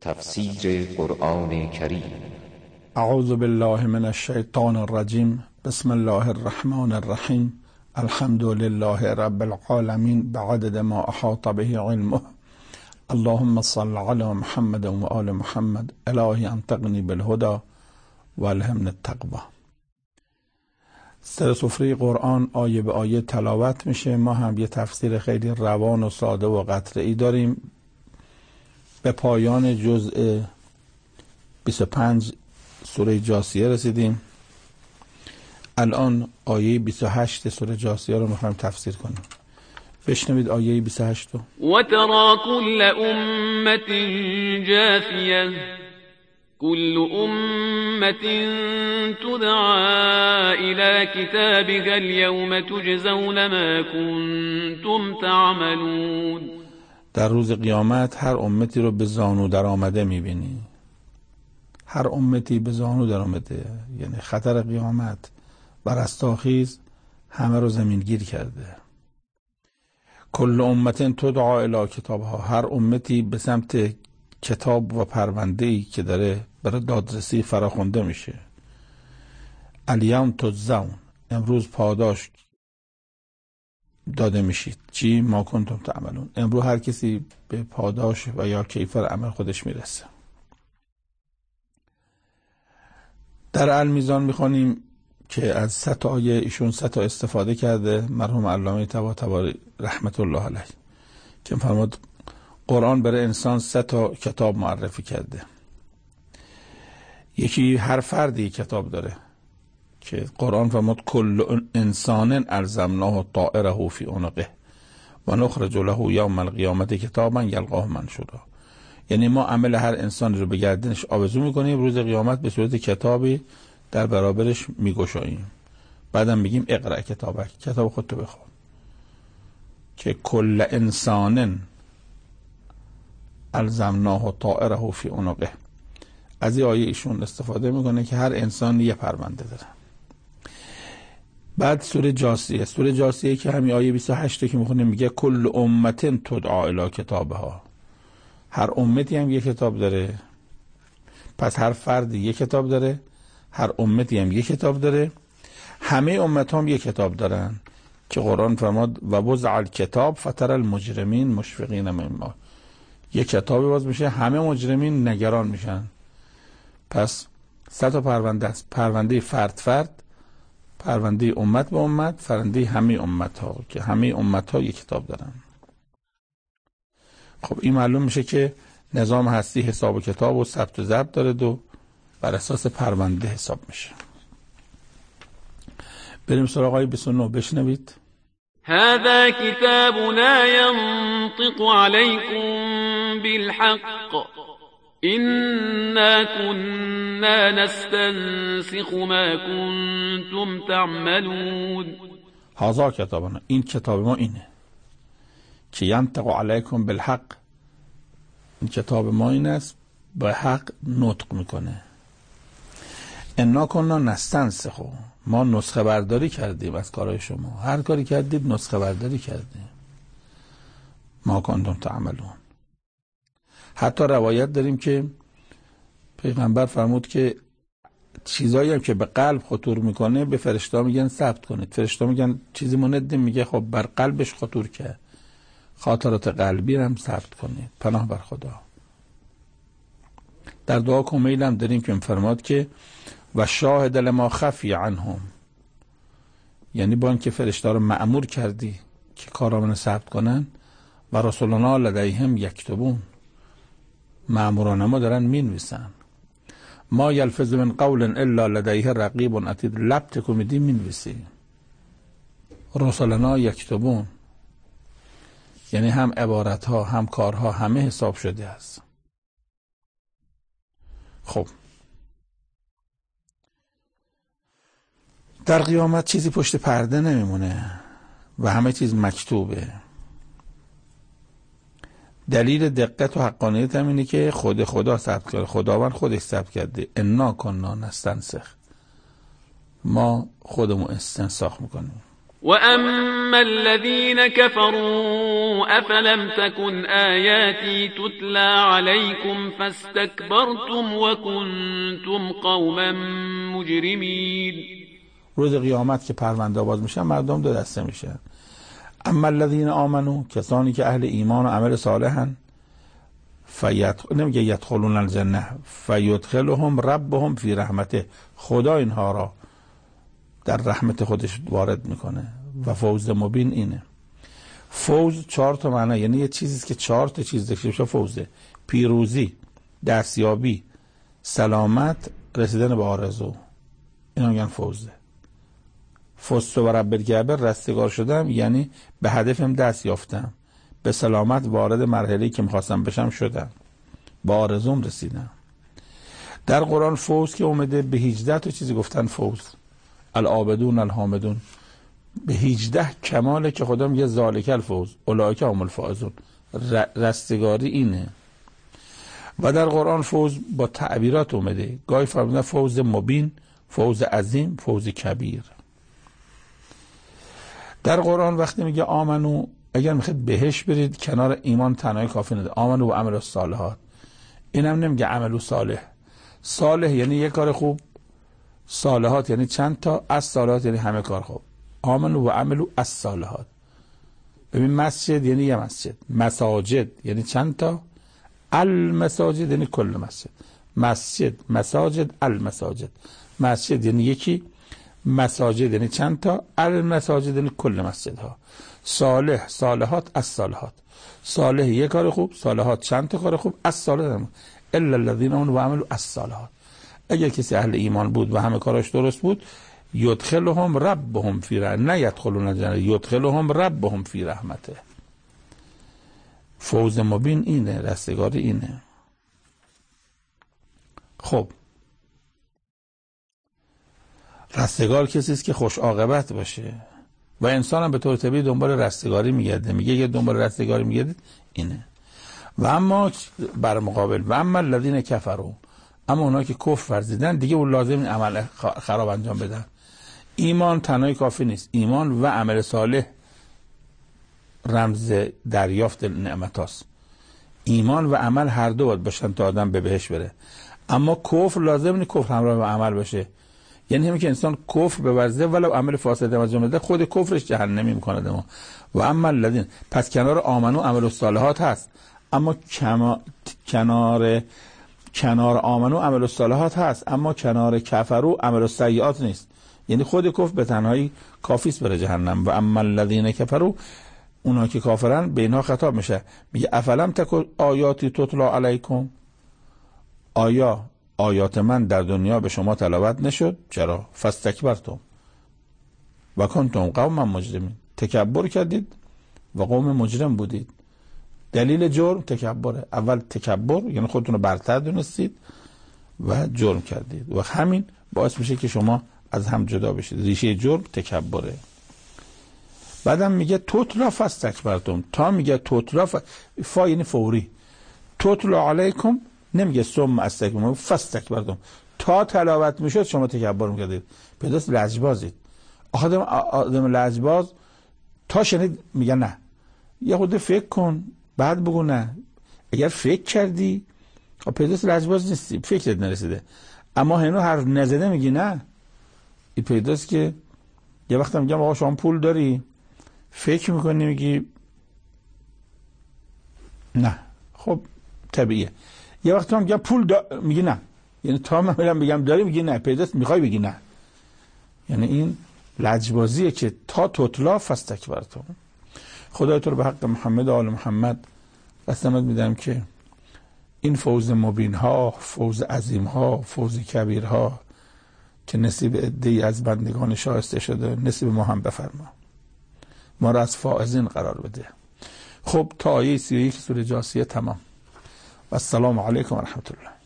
تفسیر قرآن کریم. اعوذ بالله من الشیطان الرجیم. بسم الله الرحمن الرحیم. الحمد لله رب العالمین بعدد ما احاط به علمه. اللهم صل علی محمد و آل محمد. الهی انطقنی بالهدى و الهمنی التقوی. سر سفره قرآن آیه به آیه تلاوت میشه. ما هم یه تفسیر خیلی روان و ساده و قطعی داریم. به پایان جزء 25 سوره جاثیه رسیدیم. الان آیه 28 سوره جاثیه رو میخوایم تفسیر کنیم. بشنوید آیه 28 رو. و ترى كل امة جاثیه كل امة تدعى الى كتابها اليوم تجزون ما كنتم تعملون. در روز قیامت هر امتی رو به زانو در آمده میبینی. هر امتی به زانو در آمده، یعنی خطر قیامت بر رستاخیز همه رو زمین گیر کرده. کل امت تدعا الی کتابها، هر امتی به سمت کتاب و پرونده‌ای که داره برای دادرسی فراخونده میشه. الیوم تجزون، امروز پاداش داده میشید. چی؟ ما کنتم تعملون. امروز هر کسی به پاداش و یا کیفر عمل خودش میرسه. در المیزان میخوانیم که از 100 تا آیه ایشون 100 تا استفاده کرده، مرحوم علامه طباطبایی رحمت الله علیه، که فرمود قرآن برای انسان 100 تا کتاب معرفی کرده. یکی هر فردی کتاب داره که قرآن فرمود کل انسان الزمناه طائره فی عنقه و نخرج له یوم القیامت کتابا یلقاه منشورا. یعنی ما عمل هر انسان رو به گردنش آویزون میکنیم، روز قیامت به صورت کتابی در برابرش میگشاییم. بعدم میگیم اقرأ کتابک، کتاب خودتو بخون. که کل انسان الزمناه طائره فی عنقه، از این آیه ایشون استفاده میکنه که هر انسان یه پرونده داره. بعد سوره جاثیه، سوره جاثیه که همین آیه 28 که میخونیم میگه کل امت تدعا الی کتابها، هر امتی هم یه کتاب داره. پس هر فردی یه کتاب داره، هر امتی هم یه کتاب داره. همه امت هم یه کتاب دارن که قرآن فرماد و وضع الکتاب فتر المجرمین مشفقین مما. یه کتابی باز میشه، همه مجرمین نگران میشن. پس 100 تا پرونده است. پرونده فرد، پرونده امت به امت، پرونده همه امت ها که همه امت ها یک کتاب دارن. خب این معلوم میشه که نظام هستی حساب و کتاب و ثبت و ضبط داره و بر اساس پرونده حساب میشه. بریم سراغ آیه 29 بشنوید. هذا كتابنا ينطق عليكم بالحق إنا كنا نستنسخ ما كنتم تعملون. هذا کتابنا، این کتاب ما اینه که ینطق علیکم بالحق، این کتاب ما این است به حق نطق میکنه. انا کنا نستنسخ، ما نسخه برداری کردیم از کارهای شما. هر کاری کردید نسخه برداری کردیم. ما کنتم تعملون. حتی روایت داریم که پیغمبر فرمود که چیزایی هم که به قلب خطور میکنه به فرشته میگن ثبت کنید. فرشته میگن چیزی ما ندیم، میگه خب بر قلبش خطور کرد، خاطرات قلبی هم ثبت کنید. پناه بر خدا. در دعا کمیل هم داریم که فرمود که و شاهد لما خفی عنهم، یعنی با اینکه فرشته رو مأمور کردی که کارامون ثبت کنن و رسولنا لدیهم یکتبون، مأموران ما دارن مینویسن. ما یلفظ من قول الا لدیه رقیب عتید، لب تکو میدی مینویسی. رسولنا یکتبون یعنی هم عبارت ها هم کارها همه حساب شده است. خب در قیامت چیزی پشت پرده نمیمونه و همه چیز مکتوبه. دلیل دقت و حقانیت هم اینه که خدا ثبت کرده، خداوند خودش ثبت کرده. انا کنا نستنسخ، ما خودمون استنساخ میکنیم. وأما الذين كفروا أفلم تكن آياتي تتلى عليكم فاستكبرتم وكنتم قوما مجرمين. روز قیامت که پرونده باز میشن مردم دو دسته میشن. اما الذین آمنو، کسانی که اهل ایمان و عمل صالحن، نمیگه یدخلون الجنه، فیدخلهم ربهم فی رحمته، خدا اینها را در رحمت خودش وارد میکنه. و فوز مبین اینه. فوز 4 تا معنی، یعنی یه چیزیست که 4 تا چیز داشته باشه فوزه: پیروزی، دستیابی، سلامت، رسیدن به آرزو. اینا میگن فوزه. فزت و رب الکعبه، رستگار شدم یعنی به هدفم دست یافتم، به سلامت وارد مرحله‌ای که میخواستم بشم شدم، با آرزوم رسیدم. در قرآن فوز که اومده به 18 تا چیزی گفتن فوز: العابدون، الحامدون، به 18 کماله که خدا میگه ذالک الفوز اولئک هم الفائزون. رستگاری اینه. و در قرآن فوز با تعبیرات اومده، گاهی فرمودن فوز مبین، فوز عظیم، فوز کبیر. در قرآن وقتی میگه آمنو، اگر میخواید بهش برید کنار ایمان تنهایی کافی نده. آمنو و عمل الصالحات، اینم نمیگه عمل صالح. صالح یعنی یک کار خوب، صالحات یعنی چند تا، از صالحات یعنی همه کار خوب. آمنو و عملو الصالحات. ببین مسجد یعنی یه مسجد، مساجد یعنی چند تا، المساجد یعنی کل مسجد. مسجد، مساجد، المساجد. مسجد یعنی یکی، مساجد یعنی چند تا، المساجد یعنی کل مسجدها. صالح، صالحات، از صالحات. صالح یک کار خوب، صالحات چند تا کار خوب، از صالحات. الا الذين آمنوا وعملوا الصالحات. اگر کسی اهل ایمان بود و همه کاراش درست بود، یدخلهم ربهم فی رحمته، نه یدخلون الجنه، یدخلهم ربهم فی رحمته. فوز مبین اینه، رستگاری اینه. خب رستگار کسی است که خوش عاقبت باشه و انسان هم به طور طبیعی دنبال رستگاری میگرده. میگه یه دنبال رستگاری میگرده اینه. و اما بر مقابل و اما الذین کفروا، اما اونها که کفر ورزیدن دیگه اون لازم عمل خراب انجام بدن. ایمان تنهایی کافی نیست، ایمان و عمل صالح رمز دریافت نعمت هاست. ایمان و عمل هر دو باید باشن تا آدم به بهش بره. اما کفر لازم نیست کفر همراه با عمل باشه. یعنی همین که انسان کفر بورزه ولو عمل فاسد انجام بده، خود کفرش جهنمی میکنه دمو. و اما الذین، پس کنار آمنو عمل الصالحات هست، اما کنار آمنو عمل الصالحات هست، اما کنار کفرو عمل السیئات نیست. یعنی خود کفر به تنهایی کافی است بره جهنم. و اما الذین کفروا، اونا که کافرن به اینها خطاب میشه، میگه افلم تکن آیاتی تتلا علیکم، آیا آیات من در دنیا به شما تلاوت نشد؟ چرا؟ فاستکبرتم و کنتم قوما مجرمین، تکبر کردید و قوم مجرم بودید. دلیل جرم تکبره. اول تکبر یعنی خودتون رو برتر دونستید و جرم کردید و همین باعث میشه که شما از هم جدا بشید. ریشه جرم تکبره. بعدم میگه تتلا فاستکبرتم، تا میگه تتلا فا یعنی فوری، تتلا علیکم نمیگه ثم استکبرتم، فاستکبرتم. تا تلاوت میشد شما تکبر میکردید. پیداست لجبازید. آدم لجباز تا شنید میگه نه، یه خود فکر کن بعد بگو نه. اگر فکر کردی پیداست لجباز نیستی، فکرت نرسیده. اما هنو حرف نزده میگی نه. این پیداست که یه وقت میگم آقا شما پول داری، فکر میکنی میگی نه، خب طبیعیه. یه وقت هم میگم پول میگی نه، یعنی تا من بگم داری میگی نه، پیداست میخوای بگی نه. یعنی این لجبازیه که تا تطلا فاستکبرتم. خدای تو رو به حق محمد و آل محمد قسمت میدم که این فوز مبین ها، فوز عظیم ها، فوز کبیر ها که نصیب عده‌ای از بندگان شایسته شده، نصیب ما هم بفرما، ما را از فائزین قرار بده. خب تا آیه 31 سوره جاثیه تمام. و السلام علیکم و رحمت الله.